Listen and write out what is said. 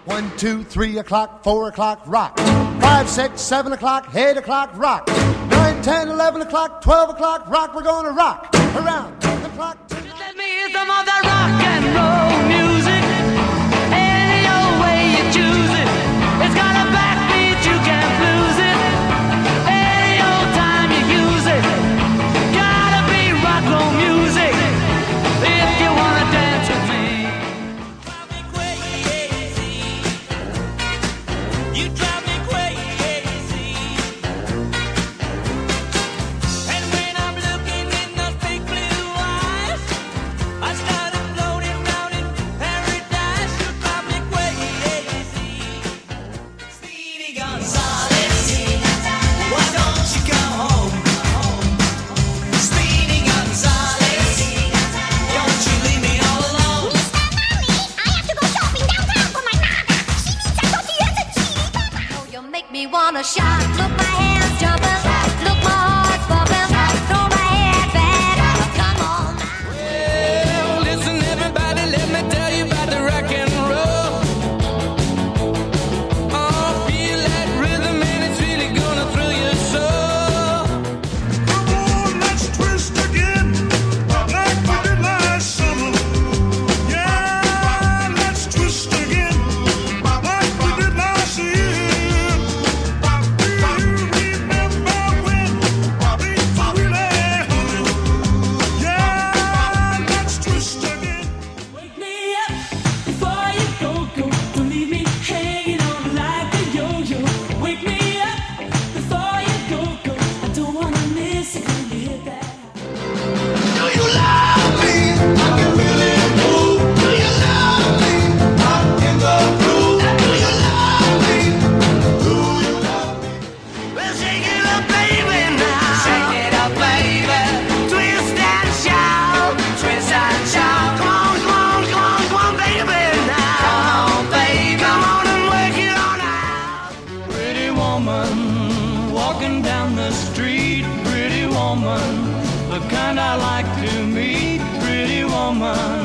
1, 2, 3 o'clock, 4 o'clock, rock. 5, 6, 7 o'clock, 8 o'clock, rock. 9, 10, 11 o'clock, 12 o'clock, rock. We're gonna rock around the clock. Let me hear some of that rock and roll music. Any old way you choose it. It's got a backbeat, you can't lose it. Any old time you use it. Gotta be rock roll music if you wanna dance with me. Drive me crazy. You drive me crazy. And when I'm looking in those big blue eyes, I started floating round in paradise. You drive me crazy. Speedy Gonzales, why don't you come home? Speedy Gonzales, don't you leave me all alone. Oh, you make me wanna shout. Look, my hands jumping. Look, my heart's bumping. Throw my head back. Come on now. Well, listen, everybody, let me tell you about the rock and roll. Oh, feel that rhythm and it's really gonna thrill your soul. Come on, let's twist again, like we did last summer. Yeah, let's twist again, like we did last year. Do you remember when things really happened? Yeah, let's twist again. Wake me up before you go. Don't leave me hanging on like a yo-yo. Wake me up before you go. I don't wanna miss it when you hit that. Do you love me? I can really move. Do you love me? I'm in the groove. Do you love me? Do you love me? Well, shake it up, baby, now. Shake it up, baby. Twist and shout. Twist and shout. Come on, come on, come on, come on, baby, now. Come on, baby. Come on and work it on out. Pretty woman, walking down the street. Pretty woman, the kind I like to meet. Pretty woman.